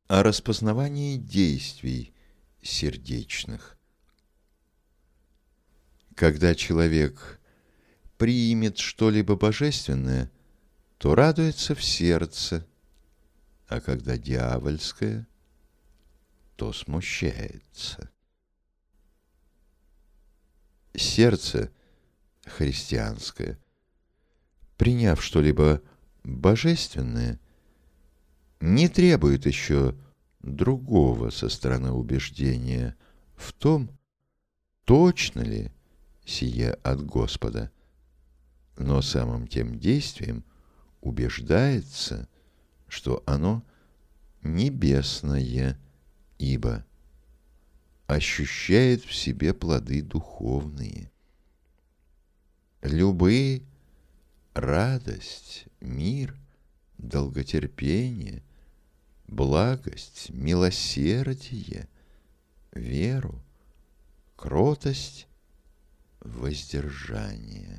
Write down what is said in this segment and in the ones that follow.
О распознавании действий сердечных. Когда человек примет что-либо божественное, то радуется в сердце, а когда дьявольское, то смущается. Сердце христианское, приняв что-либо божественное, не требует еще другого со стороны убеждения в том, точно ли сие от Господа, но самым тем действием убеждается, что оно небесное, ибо ощущает в себе плоды духовные. Любые радость, мир, долготерпение, благость, милосердие, веру, кротость, воздержание.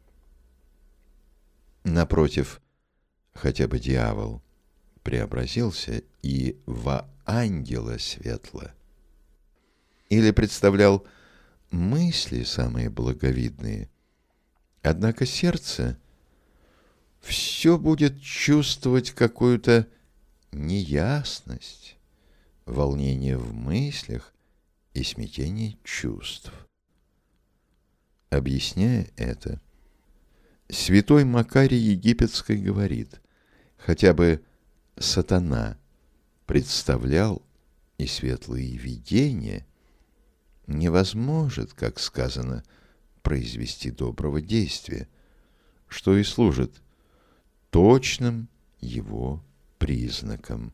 Напротив, хотя бы дьявол преобразился и во ангела светло, или представлял мысли самые благовидные, однако сердце все будет чувствовать какую-то неясность, волнение в мыслях и смятение чувств. Объясняя это, святой Макарий Египетский говорит, хотя бы сатана представлял и светлые видения, не возможет, как сказано, произвести доброго действия, что и служит точным его признаком.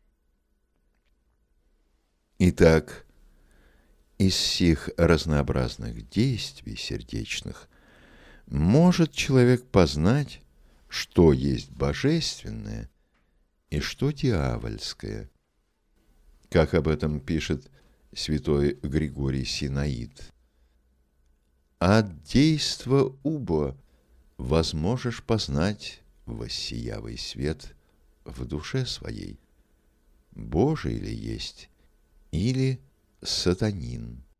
Итак, из сих разнообразных действий сердечных может человек познать, что есть божественное и что дьявольское, как об этом пишет святой Григорий Синаид. «От действа убо возможешь познать воссиявый свет в душе своей, Божий ли есть или сатанин».